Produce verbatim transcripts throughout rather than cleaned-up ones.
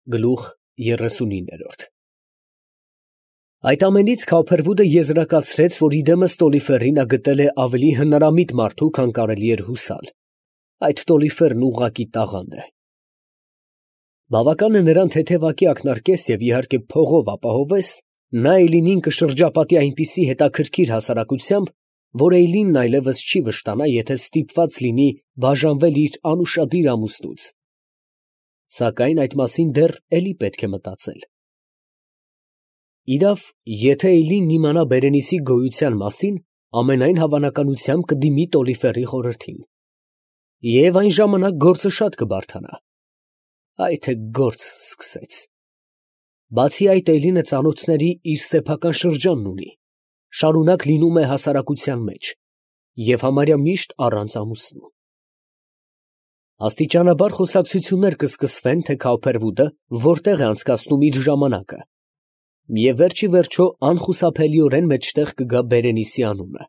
Գլուխ երեսունիններորդ Այդ ամենից Քոփերվուդը եզրակացրեց, որ իդեմս Տոլիֆերին նա գտել է ավելի հնարամիտ մարդու, քան կարելի էր հուսալ. այդ Տոլիֆերն ուղղակի տաղանդ է։ Բավական է նրան թեթևակի ակնարկես և իհարկե փողով ապահովես, նա Էյլինին կշրջապատի այնպիսի հետաքրքիր հասարակությամբ, որ Էյլինն այլևս չի վշտանա, եթե ստիպված լինի բաժանվել իր անուշադիր ամուսնուց։ Սակայն այդ մասին դեռ էլի պետք է մտածել։ Իրավ, եթե Էյլինն իմանա Բերենիսի գոյության մասին, ամենայն հավանականությամբ կդիմի Տոլիֆերի խորհրդին։ Եվ այն ժամանակ գործը շատ կբարդանա։ Այ թե գործ սկսեց։ Բացի այդ, Էյլինը ծանոթների իր սեփական շրջանն ունի, շարունակ լինում է հասարակության մեջ և համարյա միշտ առանց ամուսնու։ Աստիճանաբար խոսակցություններ կսկսվեն, թե Քոփերվուդը որտեղ է անցկացնում իր ժամանակը, և վերջ ի վերջո անխուսափելիորեն մեջտեղ կգա Բերենիսի անունը։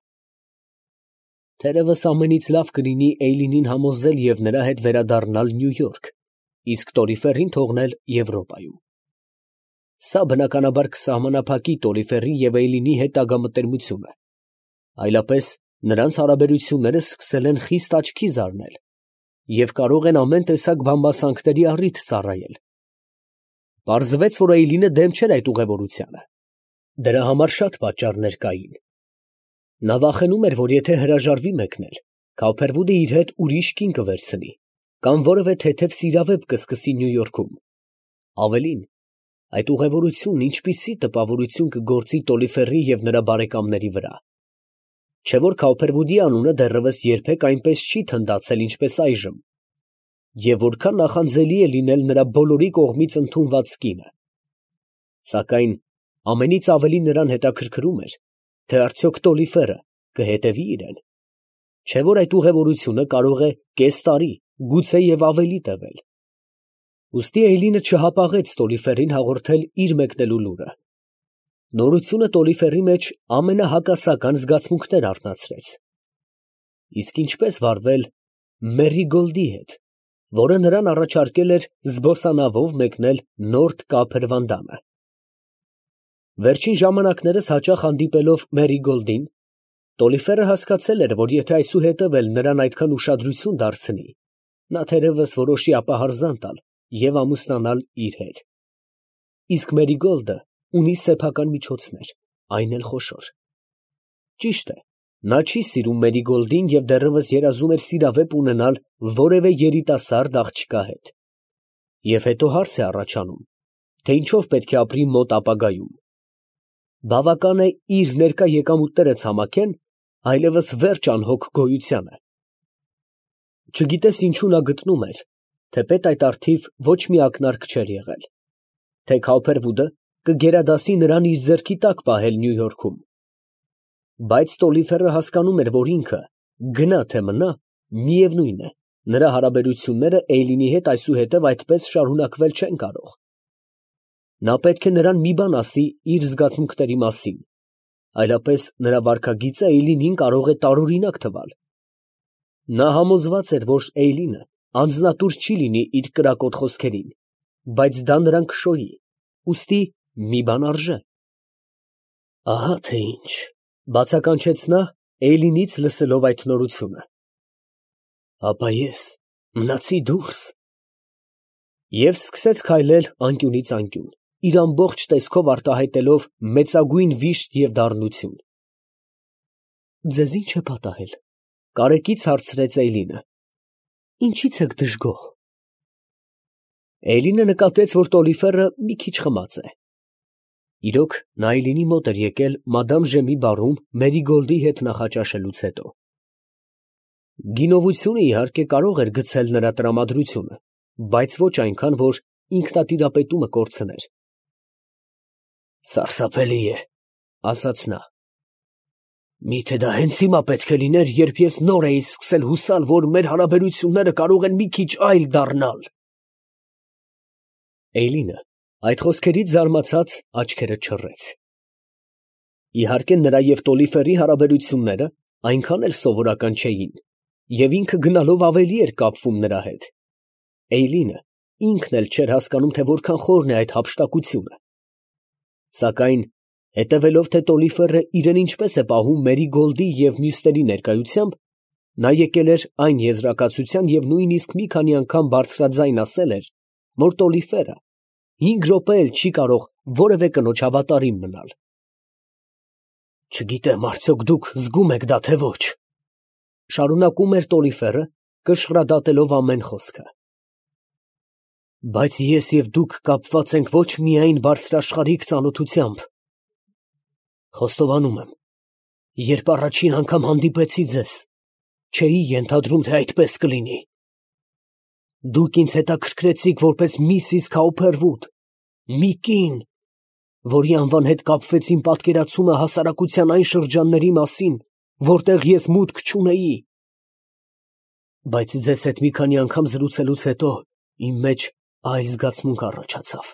Թերևս ամենից լավ կլինի Էյլինին համոզել և նրա հետ վերադառնալ Նյու Յորք, իսկ Տոլիֆերին թողնել Եվրոպայում։ Սա բնականաբար կսահմանափակի Տոլիֆերի և Էյլինի հետագա մտերմությունը, այլապես նրանց հարաբերությունները սկսել են խիստ աչքի զարնել և կարող են ամեն տեսակ բամբասանքների առիթ ծառայել։ Պարզվեց, որ Էյլինը դեմ չէր այդ ուղևորությանը։ Դրա համար շատ պատճառներ կային։ Նա վախենում էր, որ եթե հրաժարվի մեկնել, Քոփերվուդը իր հետ ուրիշ կին կվերցնի կամ որևէ թեթև սիրավեպ կսկսի Նյու Յորքում։ Ավելին, այդ ուղևորությունն ինչպիսի տպավորություն կգործի Տոլիֆերի և նրա բարեկամների վրա։ Չէ՞ որ Քոփերվուդի անունը դեռևս երբեք այնպես չի թնդացել, ինչպես այժմ, և որքան նախանձելի է լինել նրա բոլորի կողմից ընդունված կինը։ Սակայն ամենից ավելի նրան հետաքրքրում էր, թե արդյոք Տոլիֆերը կհետևի իրան։ Չէ՞ որ այդ ուղևորությունը կարող է կես տարի, գուցե և ավելի տևել։ Ուստի Էյլինը չհապաղեց Տոլիֆերին հաղորդել իր մեկնելու լուրը։ Նորությունը Տոլիֆերի մեջ ամենահակասական զգացմունքներ արթնացրեց։ Իսկ ինչպե՞ս վարվել Մերիգոլդի հետ, որը նրան առաջարկել էր զբոսանավով մեկնել Նորթ Կափերվանդանը։ Վերջին ժամանակներս հաճախ հանդիպելով Մերիգոլդին, Տոլիֆերը հասկացել էր, որ եթե այսուհետև էլ նրան այդքան ուշադրություն դարձնի, նա թերևս որոշի ապահարզան տալ և ամուսնանալ իր հետ։ Իսկ Մերիգոլդը ունի սեփական միջոցներ, այն էլ խոշոր։ Ճիշտ է, նա չի սիրում Մերիգոլդին և դեռևս երազում էր սիրավեպ ունենալ որևէ երիտասարդ աղջկա հետ։ Եվ հետո հարց է առաջանում, թե ինչով պետք է ապրի մոտ ապագայում։ Բավական է իր ներկա եկամուտները ցամաքեն, այլևս վերջ անհոգ գոյությանը։ Չգիտես ինչու նա գտնում էր, թեպետ այդ առթիվ ոչ մի ակնարկ չէր եղել, թե Քոփերվուդը կգերադասի նրան իր ձեռքի տակ պահել Նյու Յորքում։ Բայց Տոլիֆերը հասկանում էր, որ ինքը, գնա թե մնա, միևնույն է, նրա հարաբերությունները Էյլինի հետ այսուհետև այդպես շարունակվել չեն կարող։ Նա պետք է նրան մի բան ասի իր զգացմունքների մասին, այլապես նրա վարքագիծը Էյլինին կարող է տարօրինակ թվալ։ Նա համոզված էր, որ Էյլինը անձնատուր չի լինի իր կրակոտ խոսքերին, բայց դա նրան կշոյի, ուստի մի բան արժե։ Ահա թե ինչ, բացականչեց նա, Էյլինից լսելով այդ նորությունը։ Ապա ես մնացի դուրս։ Եվ սկսեց քայլել անկյունից անկյուն, իր ամբողջ տեսքով արտահայտելով մեծագույն վիշտ և դառնություն։ Ձեզ ի՞նչ է պատահել, կարեկից հարցրեց Էյլինը։ Ինչի՞ց եք դժգոհ։ Էյլինը նկատեց, որ Տոլիֆերը մի քիչ խմած է։ Իրոք, նա Էյլինի մոտ էր եկել մադամ Ժեմի բարում Մերիգոլդի հետ նախաճաշելուց հետո։ Գինովությունը, իհարկե, կարող էր գցել նրա տրամադրությունը, բայց ոչ այնքան, որ ինքնատիրապետումը կորցներ։ Սարսափելի է, ասաց նա։ Միթե դա հենց հիմա պետք է լիներ, երբ ես նոր էի սկսել հուսալ, որ մեր հարաբերությունները կարող են մի քիչ այլ դառնալ։ Էյլինը այդ խոսքերից զարմացած աչքերը չռեց։ Իհարկե, նրա և Տոլիֆերի հարաբերությունները այնքան էլ սովորական չէին, և ինքը գնալով ավելի էր կապվում նրա հետ։ Էյլինը ինքն էլ չէր հասկանում, թե որքան խորն է այդ հափշտակությունը։ Սակայն, հետևելով, թե Տոլիֆերը իրեն ինչպես է պահում Մերիգոլդի և մյուսների ներկայությամբ, նա եկել էր այն եզրակացության և նույնիսկ մի քանի անգամ բարձրաձայն ասել էր, որ Տոլիֆերը հինգ րոպե էլ չի կարող որևէ կնոջ հավատարիմ մնալ։ «Չգիտեմ, արդյոք դուք զգում եք դա, թե ոչ», շարունակում էր Տոլիֆերը, կշռադատելով ամեն խոսքը, «բայց ես և դուք կապված ենք ոչ միայն բարձրաշխարհիկ ծանոթությամբ։ Խոստովանում եմ, երբ առաջին անգամ հանդիպեցի ձեզ, չէի ենթադրում, թե այդպես կլինի։ Դուք ինձ հետաքրքրեցիք որպես Միսիս Քաուփերվուդ, մի կին, որի անվան հետ կապվեց իմ պատկերացումը հասարակության այն շրջանների մասին, որտեղ ես մուտք չունեի։ Բայց ձեզ հետ մի քանի անգամ զրուցելուց հետո իմ մեջ այլ զգացմունք առաջացավ։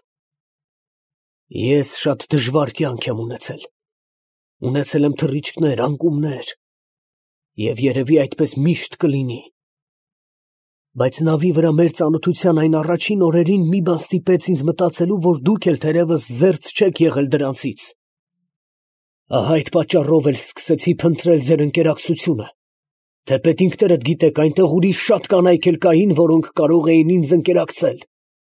Ես շատ դժվար կյանք եմ ունեցել, ունեցել եմ թռիչքներ, անկումներ, և երևի այդպես միշտ կլինի։ Բայց նավի վրա մեր ծանոթության այն առաջին օրերին մի բան ստիպեց ինձ մտածելու, որ դուք էլ թերևս զերծ չեք եղել դրանցից։ Ահա այդ պատճառով էլ սկսեցի փնտրել ձեր ընկերակցությունը, թեպետ ինքներդ գիտեք, այնտեղ ուրիշ շատ կանայք էլ կային, որոնք կարող էին ինձ ընկերակցել։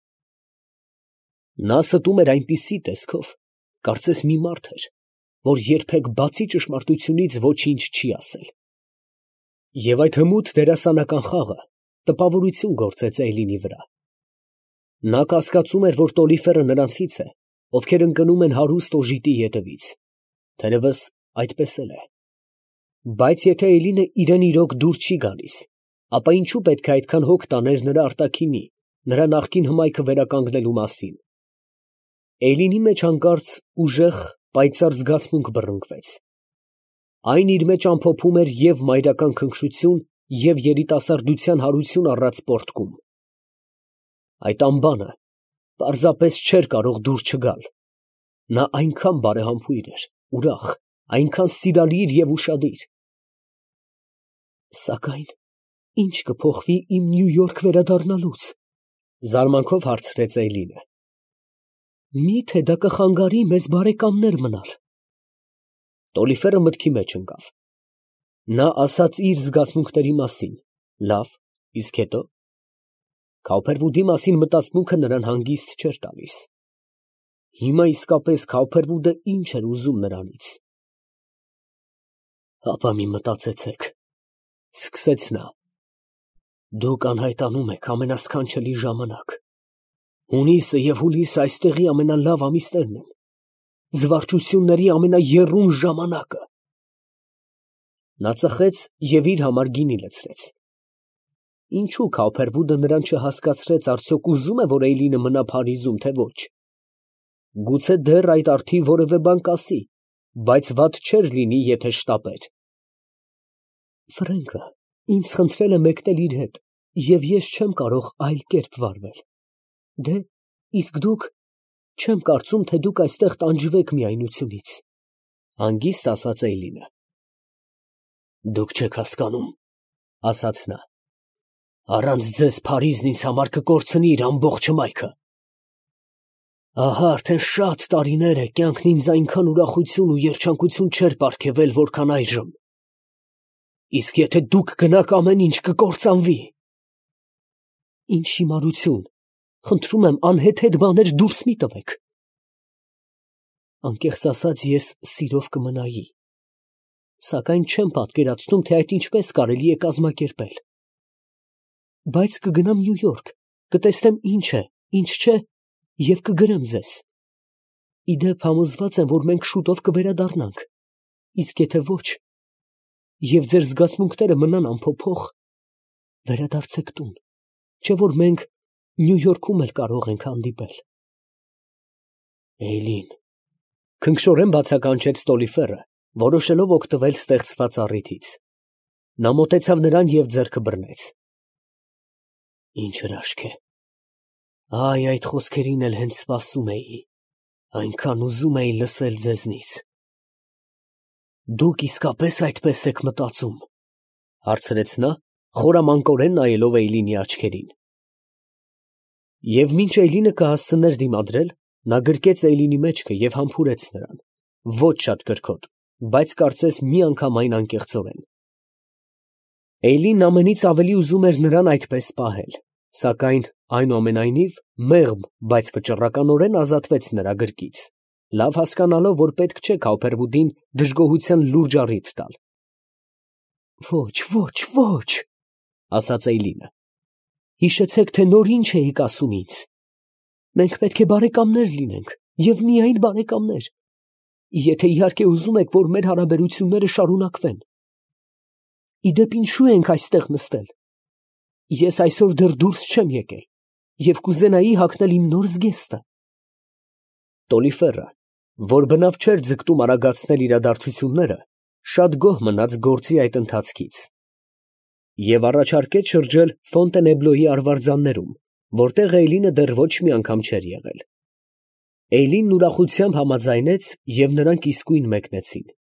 Նա ստում էր այնպիսի տեսքով, կարծես մի մարդ էր, որ երբեք բացի ճշմարտությունից ոչինչ չի ասել։ Եվ այդ հմուտ դերասանական խաղը տպավորություն գործեց Էյլինի վրա։ Նա կասկածում էր, որ Տոլիֆերը նրանցից է, ովքեր ընկնում են հարուստ օժիտի ետևից, թերևս այդպես էլ է։ Բայց եթե Էյլինը իրեն իրոք դուր չի գալիս, ապա ինչու պետք է այդքան հոգ տաներ նրա արտաքինի, նրա նախկին հմայքը վերականգնելու մասին։ Էյլինի մեջ հանկարծ ուժեղ, պայծառ զգացմունք բռնկվեց։ Այն իր մեջ ամփոփում էր և մայրական քնքշություն, և երիտասարդության հարություն առած պոռթկում։ Այդ անբանը պարզապես չէր կարող դուր չգալ։ Նա այնքան բարեհամբույր էր, ուրախ, այնքան սիրալիր և ուշադիր։ Սակայն ի՞նչ կփոխվի իմ Նյու Յորք վերադառնալուց, զարմանքով հարցրեց Էյլինը։ Մի՞թե դա կխանգարի մեզ բարեկամներ մնալ։ Տոլիֆերը մտքի մեջ ընկավ։ Նա ասաց իր զգացմունքների մասին, լավ, իսկ հետո։ Քաուփերվուդի մասին մտածմունքը նրան հանգիստ չէր տալիս։ Հիմա իսկապես Քաուփերվուդը ինչ էր ուզում նրանից։ Հապա մի մտածեցեք, սկսեց նա։ Դուք անհայտանում եք ամենասքանչելի ժամանակ։ Հունիսը և հուլիսը այստեղի ամենալավ ամիսներն են, զվարճությունների ամենաեռուն ժամանակը։ Նա ծխեց և իր համար գինի լցրեց։ Ինչու Քաուփերվուդը նրան չհասկացրեց, արդյոք ուզում է, որ Էյլինը մնա Փարիզում, թե ոչ։ Գուցե դեռ այդ առթիվ որևէ բան կասի, բայց վատ չէր լինի, եթե շտապեր։ Ֆրենկը ինձ խնդրել է մեկնել իր հետ, և ես չեմ կարող այլ կերպ վարվել։ Դե, իսկ դուք, չեմ կարծում, թե դուք այստեղ տանջվեք միայնությունից, հանգիստ ասաց Էյլինը։ Դուք չեք հասկանում, ասաց նա։ Առանց ձեզ Փարիզն ինձ համար կկորցնի իր ամբողջ հմայքը։ Ահա արդեն շատ տարիներ է կյանքն ինձ այնքան ուրախություն ու երջանկություն չէր պարգևել, որքան այժմ։ Իսկ եթե դուք գնաք, ամեն ինչ կկործանվի։ Ինչ հիմարություն, խնդրում եմ, անհեթեթ բաներ դուրս մի տվեք։ Անկեղծ ասած, ես սիրով կմնայի, սակայն չեմ պատկերացնում, թե այդ ինչպես կարելի է կազմակերպել։ Բայց կգնամ Նյու Յորք, կտեսնեմ ինչ է, ինչ չէ, և կգրեմ ձեզ։ Ի դեպ, համոզված եմ, որ մենք շուտով կվերադառնանք, իսկ եթե ոչ, և ձեր զգացմունքները մնան անփոփոխ, վերադարձեք տուն, չէ՞ որ մենք Նյու Յորքում էլ կարող ենք հանդիպել։ Էյլին, քնքշորեն բացականչեց Տոլիֆերը, որոշելով օգտվել ստեղծված առիթից։ Նա մոտեցավ նրան և ձեռքը բռնեց։ Ինչ հրաշք է։ Այ այդ խոսքերին էլ հենց սպասում էի, այնքան ուզում էի լսել ձեզնից։ Դուք իսկապես այդպես եք մտածում, հարցրեց նա, խորամանկորեն նայելով Էյլինի աչքերին։ Եվ մինչ Էյլինը կհասցներ դիմադրել, նա գրկեց Էյլինի մեջքը և համբուրեց նրան, ոչ շատ կրքոտ, բայց կարծես միանգամայն անկեղծորեն։ Էյլինն ամենից ավելի ուզում էր նրան այդպես պահել, սակայն այնուամենայնիվ մեղմ, բայց վճռականորեն ազատվեց նրա գրկից, լավ հասկանալով, որ պետք չէ Քավոփերվուդին դժգոհության լուրջ առիթ տալ։ «Ոչ, ոչ, ոչ», ֊ ասաց Էյլինը, «հիշեցեք, թե նոր ինչ էիք ասում ինձ. մենք պետք է բարեկամներ լինենք և միայն բարեկամներ, եթե իհարկե ուզում եք, որ մեր հարաբերությունները շարունակվեն։ Ի դեպ, ինչո՞ւ ենք այստեղ նստել։ Ես այսօր դեռ դուրս չեմ եկել և կուզենայի հագնել իմ նոր զգեստը»։ Տոլիֆերը, որ բնավ չէր ձգտում արագացնել իրադարձությունները, շատ գոհ մնաց գործի այդ ընթացքից և առաջարկեց շրջել Ֆոնտենեբլոյի արվարձաններում, որտեղ Էյլինը դեռ ոչ մի անգամ չէր եղել։ Էյլինն ուրախությամբ համաձայնեց, և նրանք իսկույն մեկնեցին։